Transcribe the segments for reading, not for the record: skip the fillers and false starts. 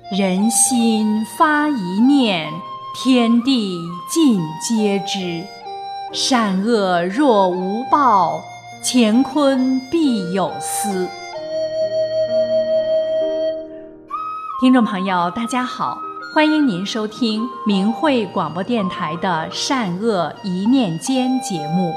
人心发一念，天地尽皆知。善恶若无报，乾坤必有私。听众朋友大家好，欢迎您收听明慧广播电台的善恶一念间节目。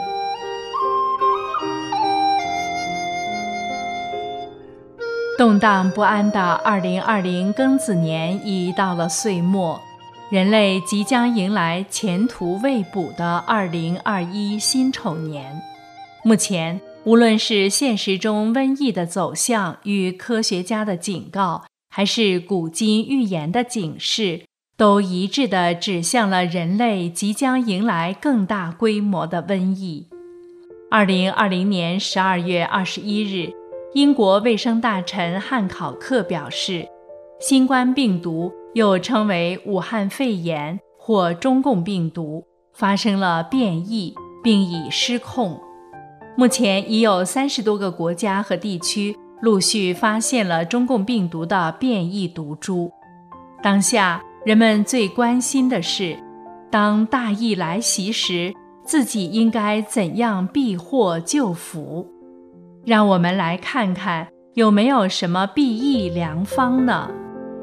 动荡不安的2020庚子年已到了岁末，人类即将迎来前途未卜的2021辛丑年。目前，无论是现实中瘟疫的走向与科学家的警告，还是古今预言的警示，都一致地指向了人类即将迎来更大规模的瘟疫。2020年12月21日，英国卫生大臣汉考克表示，新冠病毒又称为武汉肺炎或中共病毒，发生了变异，并已失控。目前已有30多个国家和地区陆续发现了中共病毒的变异毒株。当下人们最关心的是，当大疫来袭时，自己应该怎样避祸救福？让我们来看看有没有什么避疫良方呢？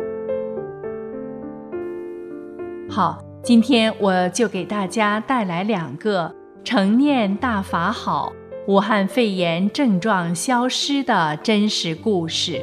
好，今天我就给大家带来2个成念大法好，武汉肺炎症状消失的真实故事。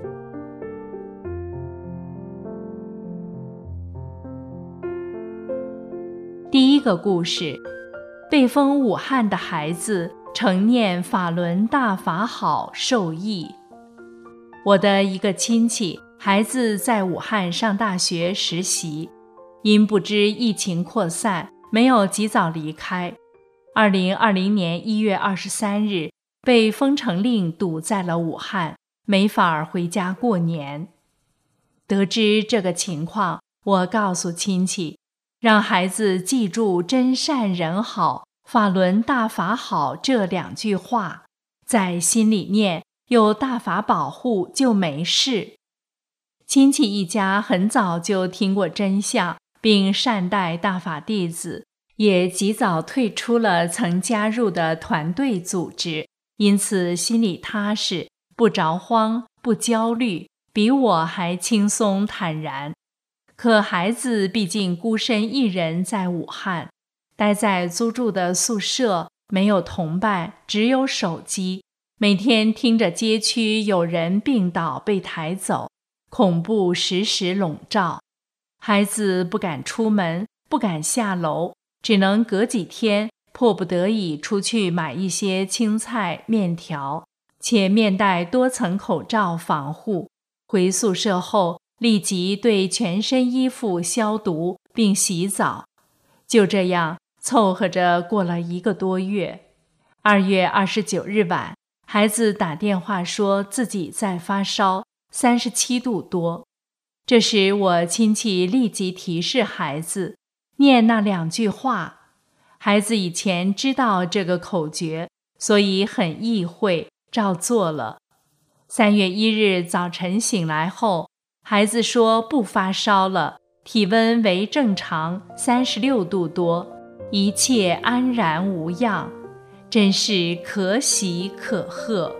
第一个故事，被封武汉的孩子承念法轮大法好受益。我的一个亲戚，孩子在武汉上大学实习，因不知疫情扩散，没有及早离开。2020年1月23日，被封城令堵在了武汉，没法回家过年。得知这个情况，我告诉亲戚，让孩子记住真善人好，法轮大法好这2句话，在心里念，有大法保护就没事。亲戚一家很早就听过真相，并善待大法弟子，也及早退出了曾加入的团队组织，因此心里踏实，不着慌，不焦虑，比我还轻松坦然。可孩子毕竟孤身一人在武汉，待在租住的宿舍，没有同伴，只有手机，每天听着街区有人病倒被抬走，恐怖时时笼罩。孩子不敢出门，不敢下楼，只能隔几天迫不得已出去买一些青菜、面条，且面戴多层口罩防护。回宿舍后，立即对全身衣服消毒并洗澡。就这样凑合着过了1个多月。2月29日晚，孩子打电话说自己在发烧，37度多。这时我亲戚立即提示孩子念那2句话。孩子以前知道这个口诀，所以很意会，照做了。3月1日早晨醒来后，孩子说不发烧了，体温为正常36度多，一切安然无恙，真是可喜可贺。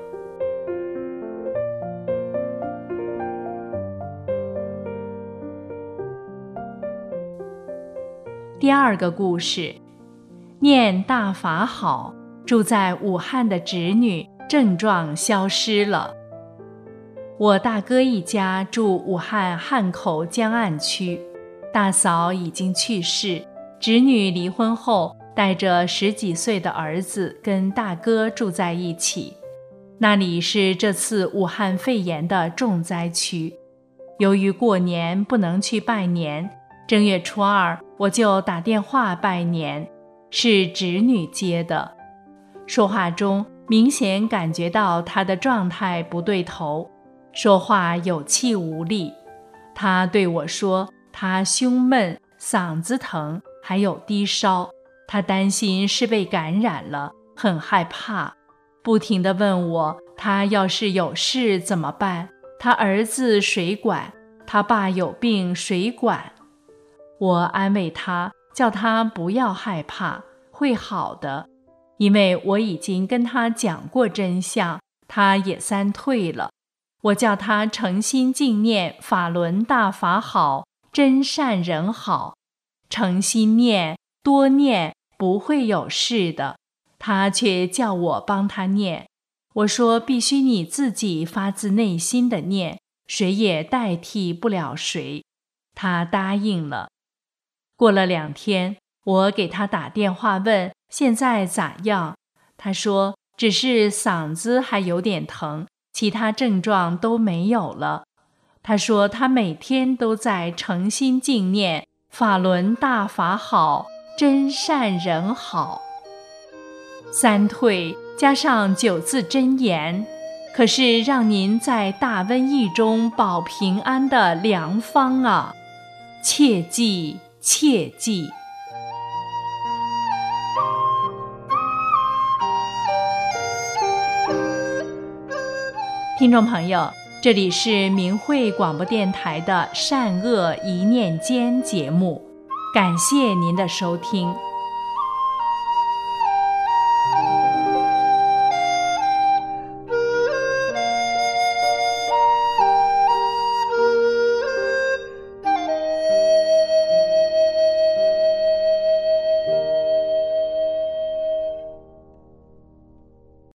第2个故事，念大法好，住在武汉的侄女症状消失了。我大哥一家住武汉汉口江岸区，大嫂已经去世，侄女离婚后带着10几岁的儿子跟大哥住在一起。那里是这次武汉肺炎的重灾区。由于过年不能去拜年，正月初2我就打电话拜年，是侄女接的。说话中明显感觉到她的状态不对头，说话有气无力。她对我说，她胸闷、嗓子疼，还有低烧，她担心是被感染了，很害怕，不停地问我，她要是有事怎么办？她儿子谁管？ 他爸有病谁管？我安慰他，叫他不要害怕，会好的，因为我已经跟他讲过真相，他也三退了。我叫他诚心敬念法轮大法好，真善人好，诚心念，多念，不会有事的。他却叫我帮他念，我说必须你自己发自内心的念，谁也代替不了谁。他答应了。过了2天，我给他打电话问现在咋样，他说只是嗓子还有点疼，其他症状都没有了。他说他每天都在诚心敬念法轮大法好，真善人好。三退加上9字真言，可是让您在大瘟疫中保平安的良方啊！切记切记。听众朋友，这里是明慧广播电台的善恶一念间节目，感谢您的收听。